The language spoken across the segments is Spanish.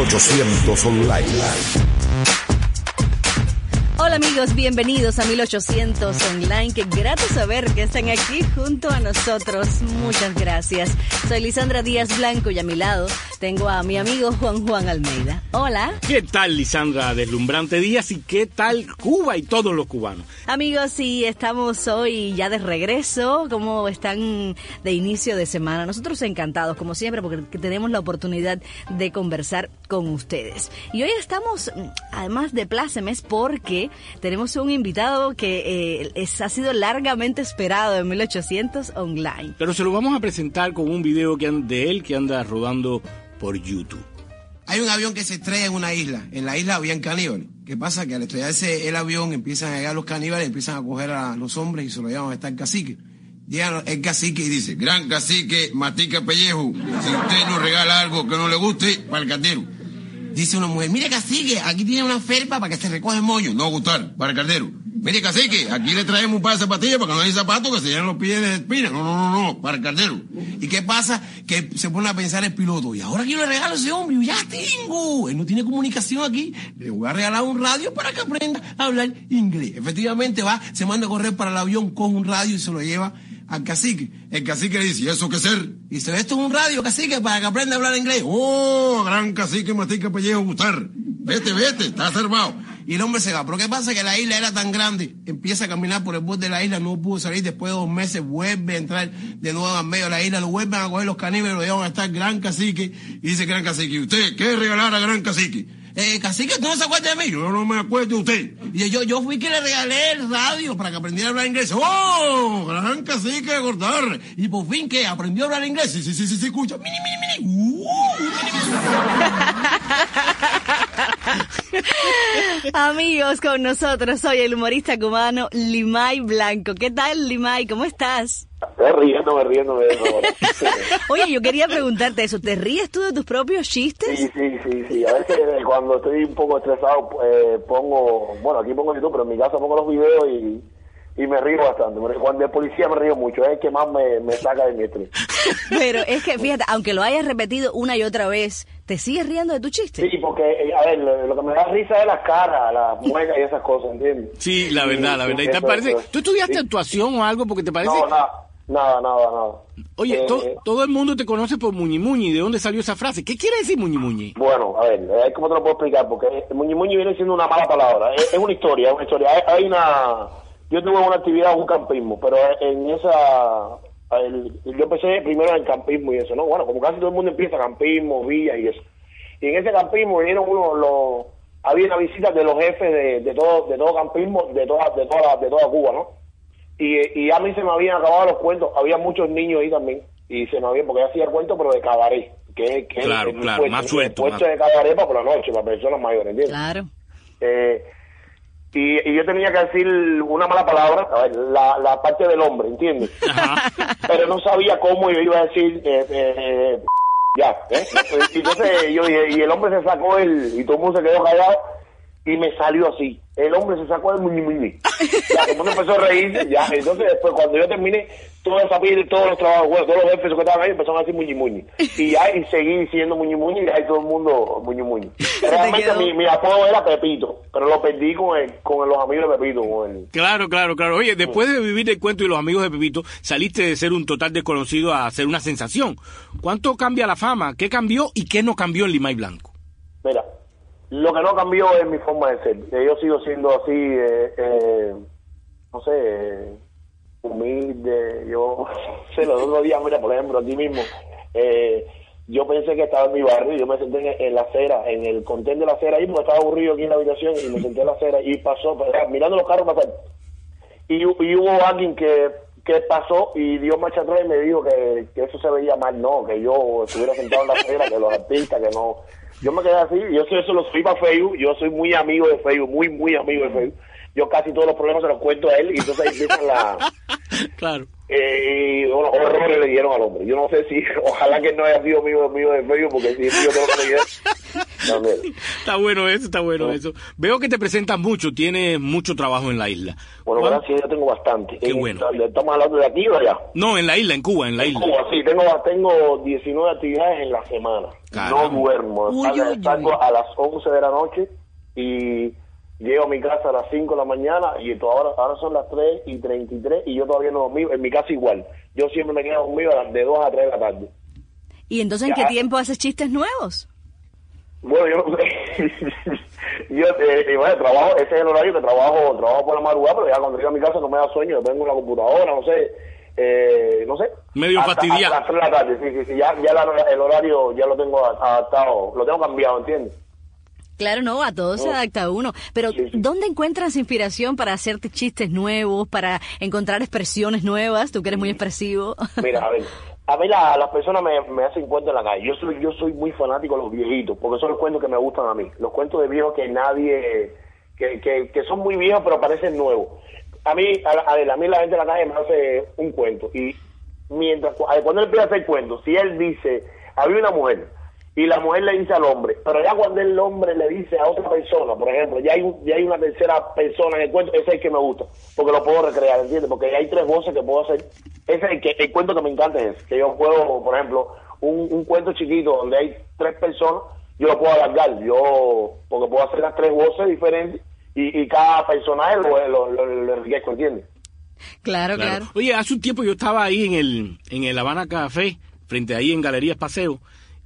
1800 Online. Hola amigos, bienvenidos a 1800 Online. Qué grato saber que están aquí junto a nosotros. Muchas gracias. Soy Lisandra Díaz Blanco y a mi lado tengo a mi amigo Juan Almeida. Hola. ¿Qué tal, Lisandra? Deslumbrante Díaz. ¿Y qué tal Cuba y todos los cubanos? Amigos, sí, estamos hoy ya de regreso. ¿Cómo están de inicio de semana? Nosotros encantados, como siempre, porque tenemos la oportunidad de conversar con ustedes. Y hoy estamos, además de plácemes, porque tenemos un invitado que ha sido largamente esperado en 1800 Online. Pero se lo vamos a presentar con un video de él que anda rodando por YouTube. Hay un avión que se estrella en una isla. En la isla habían caníbales. ¿Qué pasa? Que al estrellarse el avión empiezan a llegar los caníbales, empiezan a coger a los hombres y se lo llevan a estar el cacique. Llega el cacique y dice: gran cacique, matica pellejo, si usted nos regala algo que no le guste, para el caldero. Dice una mujer: mire cacique, aquí tiene una felpa para que se recoge el moño. No gustar, para el caldero. Mire cacique, aquí le traemos un par de zapatillas para que no haya zapatos que se llenen los pies de espina. No, para el caldero. ¿Y qué pasa? Que se pone a pensar el piloto: ¿y ahora quién le regalo a ese hombre? Yo ya tengo. Él no tiene comunicación aquí. Le voy a regalar un radio para que aprenda a hablar inglés. Efectivamente va, se manda a correr para el avión con un radio y se lo lleva al cacique. El cacique le dice: ¿y eso qué ser? Y dice: esto es un radio, cacique, para que aprenda a hablar inglés. Oh, gran cacique, matica pellejo, gustar. Vete, está cerrado. Y el hombre se va. Pero ¿qué pasa? Que la isla era tan grande, empieza a caminar por el borde de la isla, no pudo salir. Después de 2 meses vuelve a entrar de nuevo al medio de la isla, lo vuelven a coger los caníbales, lo llevan a estar gran cacique. Y dice: gran cacique, ¿usted qué regalar a gran cacique? Cacique, ¿tú no se acuerda de mí? Yo no me acuerdo de usted. Y yo fui que le regalé el radio para que aprendiera a hablar inglés. ¡Oh! Gran cacique, gordar. Y por fin, ¿qué? ¿Aprendió a hablar inglés? Sí, escucha. Mini. Amigos, con nosotros hoy el humorista cubano Limay Blanco. ¿Qué tal, Limay? ¿Cómo estás? Riéndome. Oye, yo quería preguntarte eso. ¿Te ríes tú de tus propios chistes? Sí. A veces cuando estoy un poco estresado aquí pongo YouTube, pero en mi casa pongo los videos y me río bastante. Cuando el policía me río mucho, es el que más me saca de mi estrés. Pero es que, fíjate, aunque lo hayas repetido una y otra vez, ¿te sigues riendo de tu chiste? Sí, porque, a ver, lo que me da risa es las caras, las muecas y esas cosas, ¿entiendes? Sí, la verdad. ¿Y te parece? ¿Tú estudiaste actuación o algo porque te parece? No, nada. Oye, todo el mundo te conoce por Muñi Muñi. ¿De dónde salió esa frase? ¿Qué quiere decir Muñi Muñi? Bueno, a ver, ¿cómo te lo puedo explicar? Porque Muñi Muñi viene siendo una mala palabra. Es una historia. Yo tuve una actividad, un campismo, pero en esa... yo empecé primero en campismo y eso, ¿no? Bueno, como casi todo el mundo empieza, campismo, villas y eso. Y en ese campismo vinieron había una visita de los jefes de todo campismo, de toda Cuba, ¿no? Y a mí se me habían acabado los cuentos, había muchos niños ahí también, y se me habían, porque yo hacía el cuento, pero de cabaret, que claro, más suelto. El puesto de cabaret para por la noche, para personas mayores, ¿entiendes? Claro. Y yo tenía que decir una mala palabra, a ver, la parte del hombre, ¿entiendes? Ajá. Pero no sabía cómo yo iba a decir, Entonces yo dije, y el hombre se sacó y todo el mundo se quedó callado, y me salió así. El hombre se sacó el muñi. Ya, todo el mundo empezó a reírse, ya. Entonces después, cuando yo terminé, toda esa pila y todos los trabajos, todos los jefes que estaban ahí empezaron a decir muñi. Y seguí diciendo muñi, y ahí todo el mundo muñi. Realmente mi apodo era Pepito, pero lo perdí con los amigos de Pepito. Claro. Oye, después de vivir el cuento y los amigos de Pepito, saliste de ser un total desconocido a ser una sensación. ¿Cuánto cambia la fama? ¿Qué cambió y qué no cambió en Limay Blanco? Mira, lo que no cambió es mi forma de ser. Yo sigo siendo así, humilde. Yo los otros días, mira, por ejemplo, aquí mismo, yo pensé que estaba en mi barrio, yo me senté en la acera, en el contén de la acera ahí, porque estaba aburrido aquí en la habitación, y me senté en la acera y pasó, mirando los carros pasar. Y hubo alguien que pasó y dio marcha atrás y me dijo que eso se veía mal, no, que yo estuviera sentado en la acera, que los artistas, que no. Yo me quedé así, eso lo subí para Facebook, yo soy muy amigo de Facebook, muy amigo de Facebook. Yo casi todos los problemas se los cuento a él, y entonces ahí empiezan Claro. Horrores le dieron al hombre. Yo no sé si, ojalá que no haya sido amigo de Facebook, porque si yo tengo que le también. Está bueno eso, está bueno eso. Veo que te presentas mucho, tienes mucho trabajo en la isla. Bueno, gracias, yo tengo bastante. Qué bueno. ¿Estamos hablando de aquí o allá? No, en la isla, en Cuba, en la isla. Cuba, sí, tengo 19 actividades en la semana. Caramba. No duermo. Salgo a las 11 de la noche y llego a mi casa a las 5 de la mañana y ahora son las 3:33 y yo todavía no dormí. En mi casa igual. Yo siempre me quedo dormido de 2 a 3 de la tarde. ¿Y entonces en qué tiempo haces chistes nuevos? Bueno, bueno, trabajo, ese es el horario que trabajo por la madrugada, pero ya cuando llego a mi casa no me da sueño, tengo una computadora, no sé. Medio fastidiado. Hasta las 3 de la tarde, sí, ya el horario ya lo tengo adaptado, lo tengo cambiado, ¿entiendes? Claro, no, a todo se adapta uno. Pero, sí. ¿Dónde encuentras inspiración para hacerte chistes nuevos, para encontrar expresiones nuevas? Tú que eres muy expresivo. Mira, a ver, las personas me hacen cuentos en la calle. Yo soy muy fanático de los viejitos, porque son los cuentos que me gustan a mí. Los cuentos de viejos que nadie, que son muy viejos pero parecen nuevos. A mí la gente en la calle me hace un cuento. Y cuando él empieza a hacer cuentos, si él dice, había una mujer, y la mujer le dice al hombre, pero ya cuando el hombre le dice a otra persona, por ejemplo, ya hay una tercera persona en el cuento, ese es el que me gusta, porque lo puedo recrear, ¿entiendes? Porque ya hay 3 voces que puedo hacer. Ese es el cuento que me encanta, es que yo puedo, por ejemplo, un cuento chiquito donde hay 3 personas, yo lo puedo alargar, porque puedo hacer las 3 voces diferentes y cada personaje lo enriquezco, ¿entiendes? Claro. Oye, hace un tiempo yo estaba ahí en el Habana Café, frente ahí en Galerías Paseo,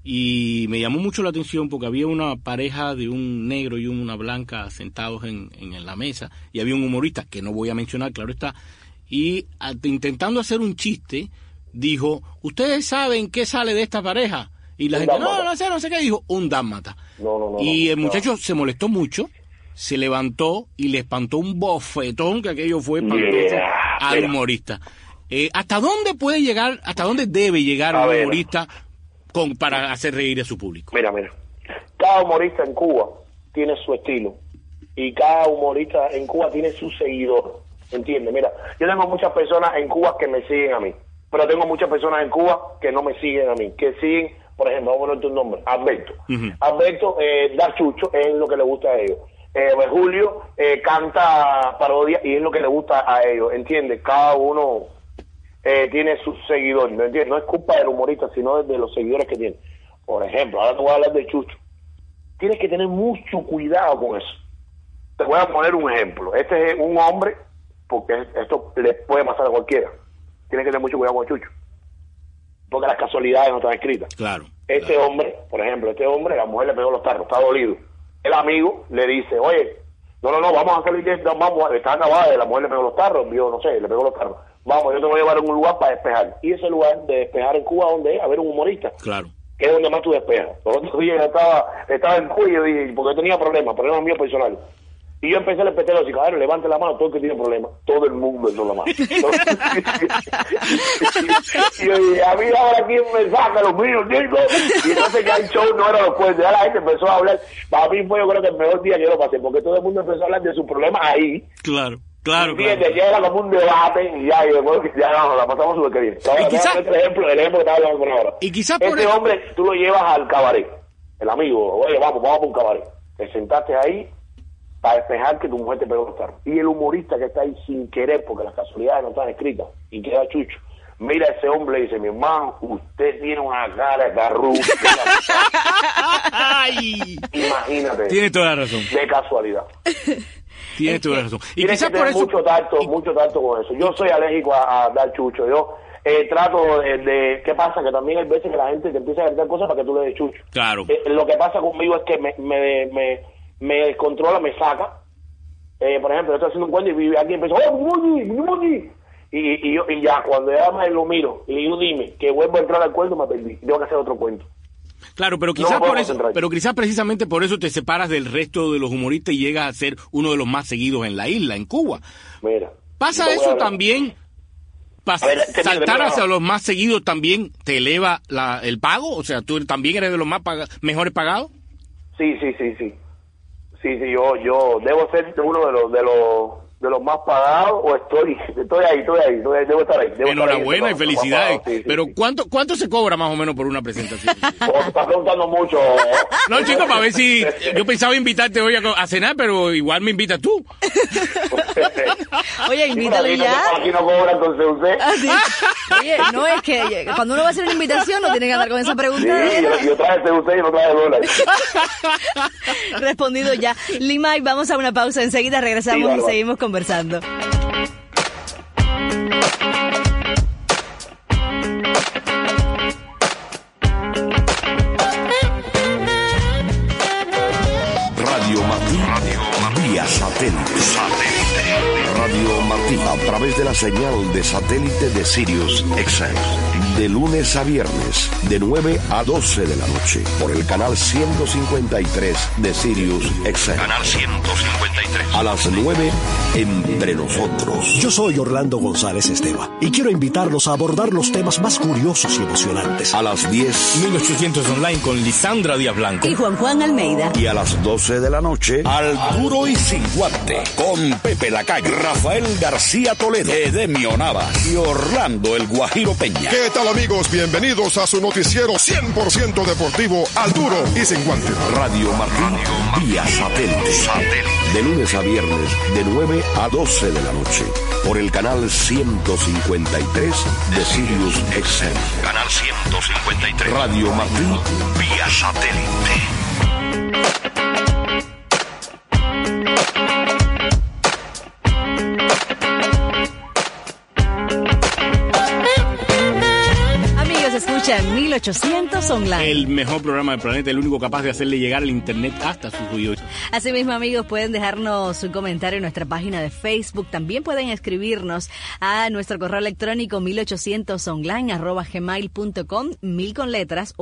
y me llamó mucho la atención porque había una pareja de un negro y una blanca sentados en la mesa, y había un humorista, que no voy a mencionar, claro está, y intentando hacer un chiste, dijo, ¿ustedes saben qué sale de esta pareja? Y la gente, no sé qué, dijo, un dálmata. Y el muchacho se molestó mucho, se levantó y le espantó un bofetón, que aquello fue espantoso al humorista. ¿Hasta dónde puede llegar, hasta dónde debe llegar un humorista para hacer reír a su público? Mira, cada humorista en Cuba tiene su estilo y cada humorista en Cuba tiene su seguidor, ¿entiendes? Mira, yo tengo muchas personas en Cuba que me siguen a mí, pero tengo muchas personas en Cuba que no me siguen a mí, que siguen, por ejemplo, vamos a poner tu nombre, Alberto. Alberto da chucho, es lo que le gusta a ellos. Julio canta parodia y es lo que le gusta a ellos, ¿entiendes? Cada uno tiene sus seguidores, ¿no entiendes? No es culpa del humorista, sino de los seguidores que tiene. Por ejemplo, ahora te voy a hablar de Chucho. Tienes que tener mucho cuidado con eso. Te voy a poner un ejemplo. Este es un hombre, porque esto le puede pasar a cualquiera. Tienes que tener mucho cuidado con Chucho, porque las casualidades no están escritas. Claro. Hombre, por ejemplo, la mujer le pegó los tarros, está dolido. El amigo le dice, oye, no, vamos a salir, está acabada, la mujer le pegó los tarros, le pegó los tarros. Vamos, yo te voy a llevar a un lugar para despejar. Y ese lugar de despejar en Cuba, ¿dónde es? A ver, un humorista. Claro. Que es donde más tú despejas. Los otros días estaba en Cuba y yo dije, porque yo tenía problemas míos personales. Y yo empecé a repetir así, cabrón, levante la mano, todo el que tiene problemas. Todo el mundo alzó la mano. Y yo dije, a mí ahora quién me saca los míos, digo. Y entonces ya el show no era los cuentos, ya la gente empezó a hablar. Para mí fue, yo creo que el mejor día que yo lo pasé, porque todo el mundo empezó a hablar de sus problemas ahí. Claro. Ya era como un debate y ya la pasamos súper que bien. Y quizás, el ejemplo que estaba hablando con ahora. Y quizás por hombre, tú lo llevas al cabaret, el amigo, oye, vamos para un cabaret. Te sentaste ahí para despejar que tu mujer te pegó los tarros. Y el humorista que está ahí sin querer, porque las casualidades no están escritas, y queda chucho, mira a ese hombre y dice, mi hermano, usted tiene una cara de carruco. Imagínate. Tiene toda la razón. De casualidad. Tiene toda la razón. Y quizás por eso mucho tacto con eso. Yo soy alérgico a dar chucho. Yo trato de ¿qué pasa? Que también hay veces que la gente te empieza a gritar cosas para que tú le des chucho. Claro. Lo que pasa conmigo es que me descontrola, me saca. Por ejemplo, yo estoy haciendo un cuento y alguien empezó, ¡oh, y ya, cuando ya me lo miro y digo, dime, que vuelvo a entrar al cuento, me perdí. Tengo que hacer otro cuento. Claro, pero quizás precisamente por eso te separas del resto de los humoristas y llegas a ser uno de los más seguidos en la isla, en Cuba. Mira. ¿Pasa eso también? ¿Saltar hacia los más seguidos también te eleva el pago? O sea, ¿tú también eres de los mejores pagados? Sí, yo debo ser uno de de los más pagados, o estoy ahí, debo estar ahí. Enhorabuena y felicidades. Sí. Pero ¿cuánto se cobra más o menos por una presentación? Te estás preguntando mucho. No, chicos, para ver si... Yo pensaba invitarte hoy a cenar, pero igual me invitas tú. Oye, invítalo ya. Aquí no cobra, entonces usted. Sí. Oye, no, es que cuando uno va a hacer una invitación no tiene que andar con esa pregunta. Sí, yo traje usted y no traje dólares. Respondido ya. Limay, vamos a una pausa. Enseguida regresamos y seguimos conversando. Radio Martí vía satélite. Radio Martí a través de la señal de satélite de Sirius XM. De lunes a viernes, de 9 a 12 de la noche, por el canal 153 de Sirius XM. Canal 153. A las 9, Entre Nosotros. Yo soy Orlando González Esteva y quiero invitarlos a abordar los temas más curiosos y emocionantes. A las 10, 1800 Online con Lisandra Díaz Blanco y Juan Almeida. Y a las 12 de la noche, Al Duro y Sin Guante, con Pepe Lacalle, Rafael García Toledo, Edemio Navas y Orlando El Guajiro Peña. ¿Qué tal, amigos? Bienvenidos a su noticiero 100% deportivo, Al Duro y Sin Guante. Radio Martí vía satélite. De lunes a viernes, de 9 a 12 de la noche, por el canal 153 de Sirius XM. Canal 153. Radio Martí vía satélite. Escuchan 1800 Online. El mejor programa del planeta, el único capaz de hacerle llegar el internet hasta sus oídos. Asimismo, amigos, pueden dejarnos su comentario en nuestra página de Facebook. También pueden escribirnos a nuestro correo electrónico 1800online@gmail.com, 1000 con letras,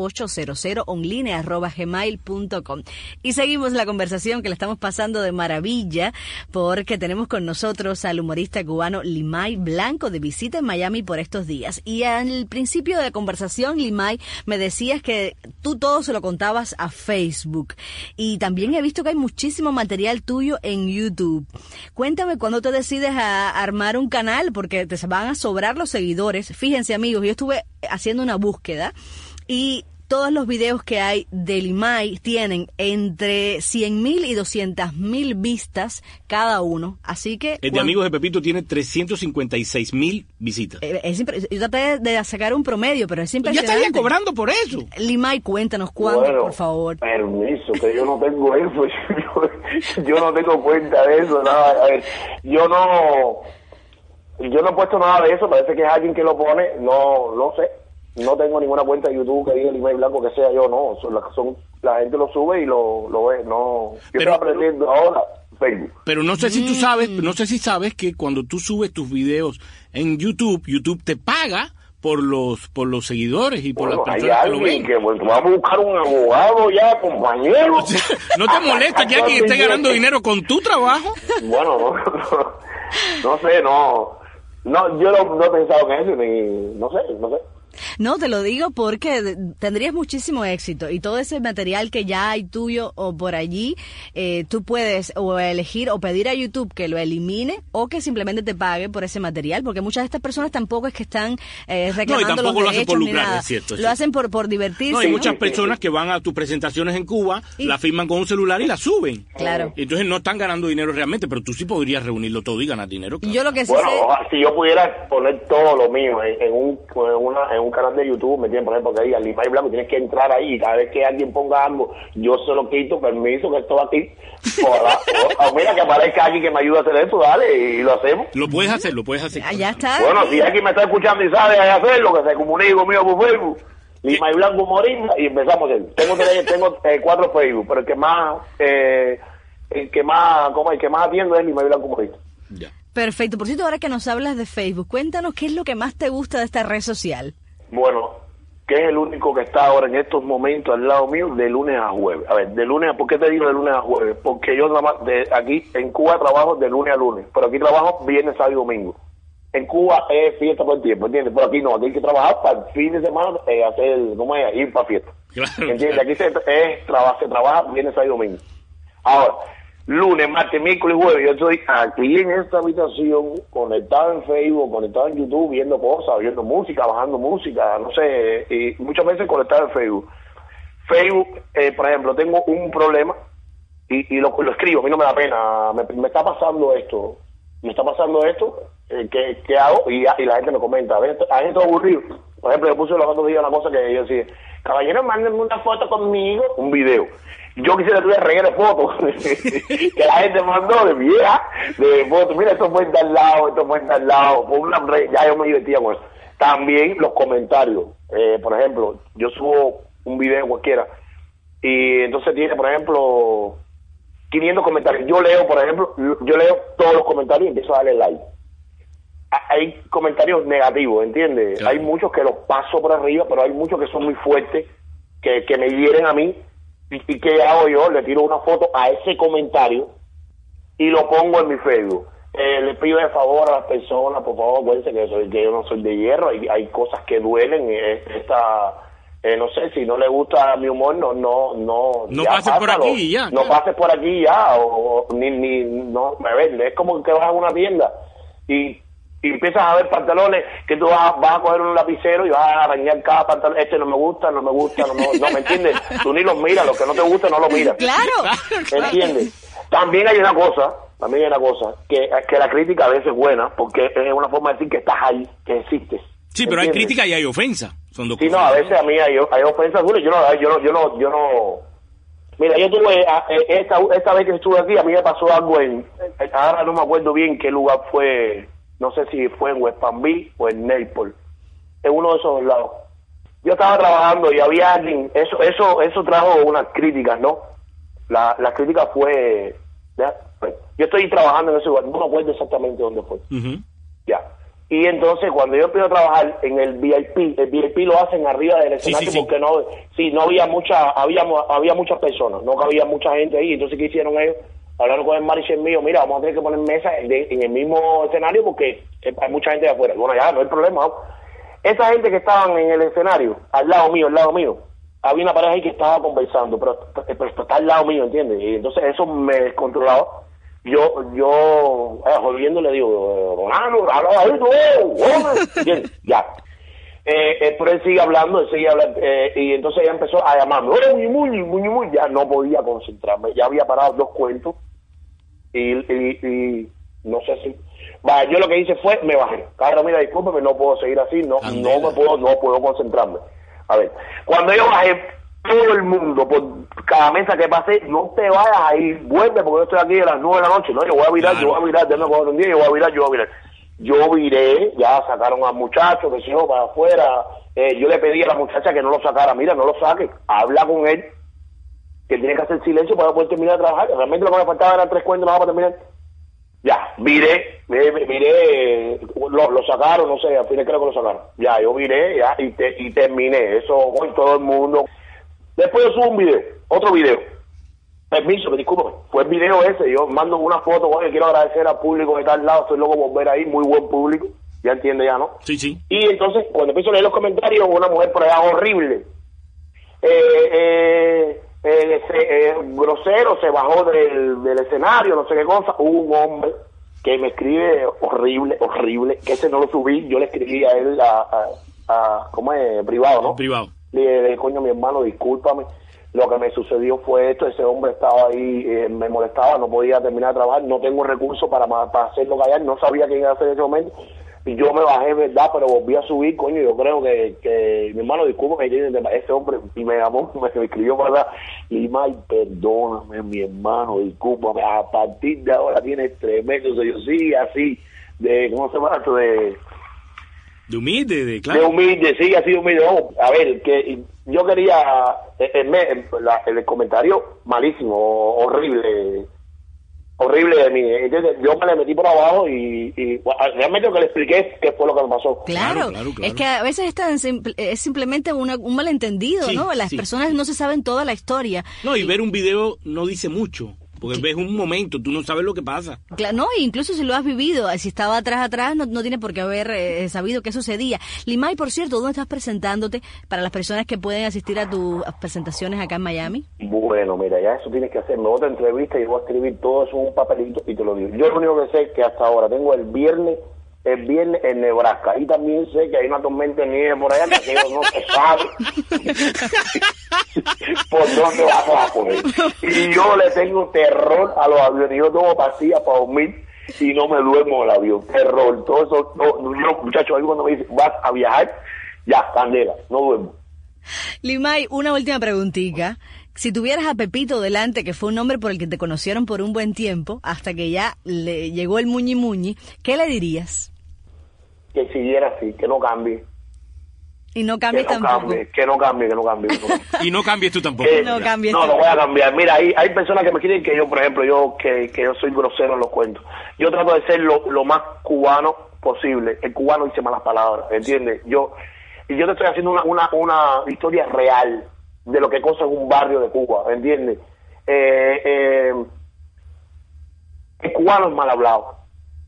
800online@gmail.com. Y seguimos la conversación que le estamos pasando de maravilla, porque tenemos con nosotros al humorista cubano Limay Blanco de visita en Miami por estos días. Y al principio de la conversación, Limay, me decías que tú todo se lo contabas a Facebook. Y también he visto que hay muchísimo material tuyo en YouTube. Cuéntame cuándo te decides a armar un canal, porque te van a sobrar los seguidores. Fíjense, amigos, yo estuve haciendo una búsqueda y todos los videos que hay de Limay tienen entre 100,000 y 200,000 vistas cada uno. Así que... El de Amigos de Pepito tiene 356,000 visitas. Yo traté de sacar un promedio, pero es impresionante. Ya estaría cobrando por eso. Limay, cuéntanos cuándo, por favor. Permiso, que yo no tengo eso. Yo no tengo cuenta de eso. Nada. A ver, yo no he puesto nada de eso. Parece que es alguien que lo pone. No sé. No tengo ninguna cuenta de YouTube que diga Limay Blanco, que sea yo, no. La gente lo sube y lo ve, no. Yo estoy aprendiendo ahora Facebook. Pero no sé si tú sabes, sabes que cuando tú subes tus videos en YouTube te paga por los seguidores y por las personas que lo ven. Que vamos a buscar un abogado ya, compañero. ¿No te molesta que alguien esté ganando dinero con tu trabajo? Bueno, no sé, no, yo no he pensado en eso, no sé. No, te lo digo porque tendrías muchísimo éxito y todo ese material que ya hay tuyo o por allí, tú puedes o elegir o pedir a YouTube que lo elimine o que simplemente te pague por ese material, porque muchas de estas personas tampoco es que están reclamando los derechos. No, y tampoco lo hacen por lucrar, es cierto. Lo hacen por divertirse. No, hay muchas personas que van a tus presentaciones en Cuba, la filman con un celular y la suben. Claro. Entonces no están ganando dinero realmente, pero tú sí podrías reunirlo todo y ganar dinero. Claro. Yo lo que sí si yo pudiera poner todo lo mío en un canal de YouTube, ¿me entiendes? Por ejemplo, que diga Limay Blanco, tienes que entrar ahí y cada vez que alguien ponga algo, yo se lo quito, permiso, que esto va aquí. Mira, que aparezca alguien que me ayude a hacer eso, dale, y lo hacemos. Lo puedes hacer. Ya está. Bueno, si alguien me está escuchando y sabe hacerlo, que se comunique conmigo por Facebook, Limay Blanco humorista, y empezamos a hacer. Tengo 4 Facebook, pero el que más atiendo es Limay Blanco humorista. Ya. Perfecto. Por cierto, ahora que nos hablas de Facebook, cuéntanos qué es lo que más te gusta de esta red social. Bueno, que es el único que está ahora en estos momentos al lado mío de lunes a jueves. A ver, ¿por qué te digo de lunes a jueves? Porque yo nada más, aquí en Cuba trabajo de lunes a lunes, pero aquí trabajo viernes, sábado y domingo. En Cuba es fiesta todo el tiempo, ¿entiendes? Pero aquí no, aquí hay que trabajar para el fin de semana, ir para fiesta. Claro, ¿entiendes? Claro. Aquí se trabaja viernes, sábado y domingo. Ahora, lunes, martes, miércoles y jueves, yo estoy aquí en esta habitación, conectado en Facebook, conectado en YouTube, viendo cosas, viendo música, bajando música, no sé, y muchas veces conectado en Facebook. Facebook, por ejemplo, tengo un problema y lo escribo, a mí no me da pena, me está pasando esto, ¿qué hago? Y la gente me comenta, a veces estoy aburrido. Por ejemplo, yo puse los otros días una cosa que yo decía, caballero, mándenme una foto conmigo, un video. Yo quisiera tuviera reguero de fotos que la gente mandó de vieja, de fotos. Mira, esto fue en tal lado, ya yo me divertía con eso. También los comentarios. Por ejemplo, yo subo un video cualquiera y entonces tiene, por ejemplo, 500 comentarios. Yo leo todos los comentarios y empiezo a darle like. Hay comentarios negativos, ¿entiendes? Claro. Hay muchos que los paso por arriba, pero hay muchos que son muy fuertes, que me hieren a mí. ¿Y qué hago yo? Le tiro una foto a ese comentario y lo pongo en mi Facebook. Le pido de favor a las personas, por favor, acuérdense que yo no soy de hierro, hay cosas que duelen. No sé, si no le gusta mi humor, no pases por aquí y ya. No pases por aquí ya, no, a ver, es como que vas a una tienda y empiezas a ver pantalones que tú vas a coger un lapicero y vas a arañar cada pantalón. No me gusta, no, ¿me entiendes? Tú ni los miras, los que no te gustan no los miras. Claro. ¿Entiendes? También hay una cosa, que la crítica a veces es buena, porque es una forma de decir que estás ahí, que existes. Sí, pero hay crítica y hay ofensa. Son dos cosas. Sí, no, a veces a mí hay ofensas duras. Yo no. Mira, yo tuve, esta vez que estuve aquí, a mí me pasó algo ahora no me acuerdo bien qué lugar fue. No sé si fue en West Palm Beach o en Naples, en uno de esos lados. Yo estaba trabajando y había alguien, eso trajo unas críticas, ¿no? La crítica fue, yo estoy trabajando en ese lugar, no me acuerdo exactamente dónde fue. Uh-huh. Ya. Y entonces cuando yo empiezo a trabajar en el VIP lo hacen arriba del escenario, sí. Porque no había muchas personas, no había mucha gente ahí. Entonces, ¿qué hicieron ellos? Hablaron con el manager mío, mira, vamos a tener que poner mesas en el mismo escenario porque hay mucha gente de afuera. Bueno, ya, no hay problema. Esa gente que estaban en el escenario, al lado mío, había una pareja ahí que estaba conversando, pero está al lado mío, ¿entiendes? Y entonces eso me descontrolaba. Yo jodiendo le digo, Ronaldo, ¿entiendes? Ya. Pero él sigue hablando, y entonces ella empezó a llamarme, muy, ya no podía concentrarme, ya había parado 2 cuentos, y no sé si, yo lo que hice fue, me bajé, Carlos, mira, discúlpeme, no puedo seguir así, no puedo concentrarme. A ver, cuando yo bajé, todo el mundo, por cada mesa que pasé, no te vayas a ir, vuelve, porque yo estoy aquí a las 9 de la noche, no, yo voy a virar, déjame coger un día, yo voy a virar. Yo viré, ya sacaron al muchacho, que se iba para afuera. Yo le pedí a la muchacha que no lo sacara. Mira, no lo saque. Habla con él, que tiene que hacer silencio para poder terminar de trabajar. Realmente lo que me faltaba eran 3 cuentos nada para terminar. Ya, viré, lo sacaron, no sé, al final creo que lo sacaron. Ya, yo viré, ya, y terminé. Eso, hoy todo el mundo. Después yo subo un video, otro video. Permiso, discúlpame, fue el video ese, yo mando una foto, oye, quiero agradecer al público de tal lado, estoy loco por ver ahí, muy buen público, ya entiende ya, ¿no? Sí. Y entonces, cuando empiezo a leer los comentarios, una mujer por allá horrible, grosero, se bajó del escenario, no sé qué cosa, hubo un hombre que me escribe horrible, que ese no lo subí, yo le escribí a él ¿cómo es? Privado, ¿no? Privado. Le dije, coño, mi hermano, discúlpame. Lo que me sucedió fue esto, ese hombre estaba ahí, me molestaba, no podía terminar de trabajar, no tengo recursos para hacerlo callar, no sabía qué iba a hacer en ese momento, y yo me bajé, ¿verdad? Pero volví a subir, coño, yo creo que mi hermano, discúlpame, ese hombre, y me llamó, me escribió para atrás, Limay, perdóname, mi hermano, discúlpame, a partir de ahora tienes tremendo, yo sí, así, ¿cómo se llama esto? De humilde, claro. De humilde, sí, así de humilde. No, a ver, que yo quería, el comentario malísimo, horrible de mí. Entonces yo me le metí por abajo y realmente lo que le expliqué qué fue lo que me pasó. Claro. Es que a veces es simplemente un malentendido, sí, ¿no? Las personas no se saben toda la historia. No, y ver un video no dice mucho. Porque ves un momento, tú no sabes lo que pasa. Claro, no, incluso si lo has vivido, si estaba atrás, no tiene por qué haber sabido qué sucedía. Limay, por cierto, ¿dónde estás presentándote para las personas que pueden asistir a tus presentaciones acá en Miami? Bueno, mira, ya eso tienes que hacerme otra entrevista y voy a escribir todo eso en un papelito y te lo digo. Yo lo único que sé es que hasta ahora tengo el viernes en Nebraska. Y también sé que hay una tormenta de nieve por allá que no se sabe por dónde vamos a poner. Y yo le tengo terror a los aviones. Yo tomo pastillas para dormir y no me duermo en el avión. Terror. Todo eso. Yo, muchachos, ahí cuando me dicen, vas a viajar, ya, candela, no duermo. Limay, una última preguntita. Si tuvieras a Pepito delante, que fue un hombre por el que te conocieron por un buen tiempo, hasta que ya le llegó el muñi muñi, ¿qué le dirías? Que siguiera así, que no cambie. Y no cambies tampoco. Que no cambie. Y no cambies tú tampoco. No cambies tú. No voy a cambiar. Mira, hay personas que me quieren que yo, por ejemplo, que yo soy grosero en los cuentos. Yo trato de ser lo más cubano posible. El cubano dice malas palabras, ¿entiendes? Yo te estoy haciendo una historia real de lo que cosa en un barrio de Cuba, ¿entiendes? El cubano es mal hablado.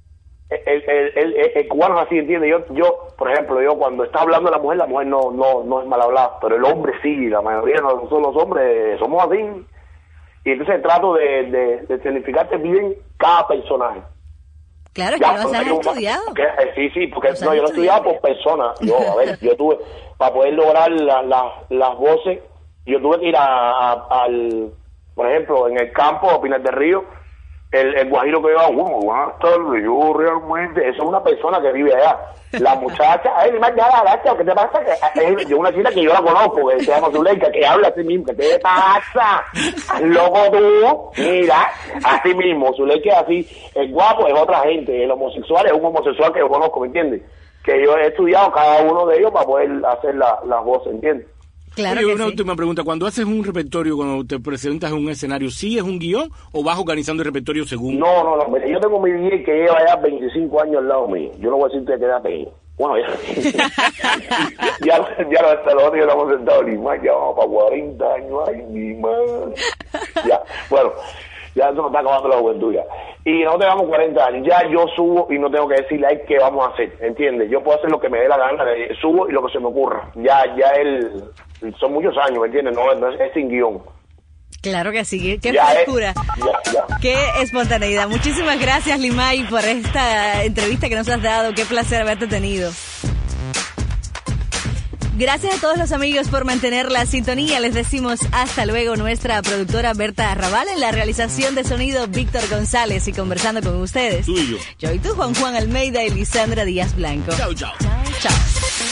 El cubano es así, ¿entiendes? Yo, por ejemplo, cuando está hablando la mujer no es mal hablada, pero el hombre sí, la mayoría de nosotros los hombres somos así. Y entonces trato de significarte bien cada personaje. Claro, es que lo has estudiado. Sí, porque yo lo he estudiado por persona. Yo tuve, para poder lograr las voces, yo tuve que ir al, por ejemplo, en el campo, a Pinar del Río, el guajiro que yo yo realmente, eso es una persona que vive allá. La muchacha, ¿qué te pasa? Yo una chica que yo la conozco, que se llama Zuleika, que habla así mismo, ¿qué te pasa? Loco tú, mira, así mismo, Zuleika es así, el guapo es otra gente, el homosexual es un homosexual que yo conozco, ¿me entiendes? Que yo he estudiado cada uno de ellos para poder hacer las voces, ¿entiendes? Claro. Oye, una última pregunta. Cuando haces un repertorio, cuando te presentas en un escenario, ¿sigues un guión o vas organizando el repertorio según? No. Yo tengo mi DJ que lleva ya 25 años al lado mío. Yo no voy a decirte que queda pequeño. Bueno, ya los otros estamos sentados y más, ya vamos para 40 años. Ay, mi madre. Ya, bueno, ya eso nos está acabando la juventud ya. Y nosotros llevamos 40 años. Ya yo subo y no tengo que decirle a él qué vamos a hacer, ¿entiendes? Yo puedo hacer lo que me dé la gana, subo y lo que se me ocurra. Ya él, son muchos años, ¿me entiendes? No es sin guión. Claro que sí, qué frescura, qué espontaneidad. Muchísimas gracias, Limay, por esta entrevista que nos has dado. Qué placer haberte tenido. Gracias a todos los amigos por mantener la sintonía. Les decimos hasta luego. Nuestra productora Berta Arrabal, en la realización de sonido Víctor González, y conversando con ustedes. Tú y yo. Yo y tú, Juan Almeida y Lisandra Díaz Blanco. Chao. Chao.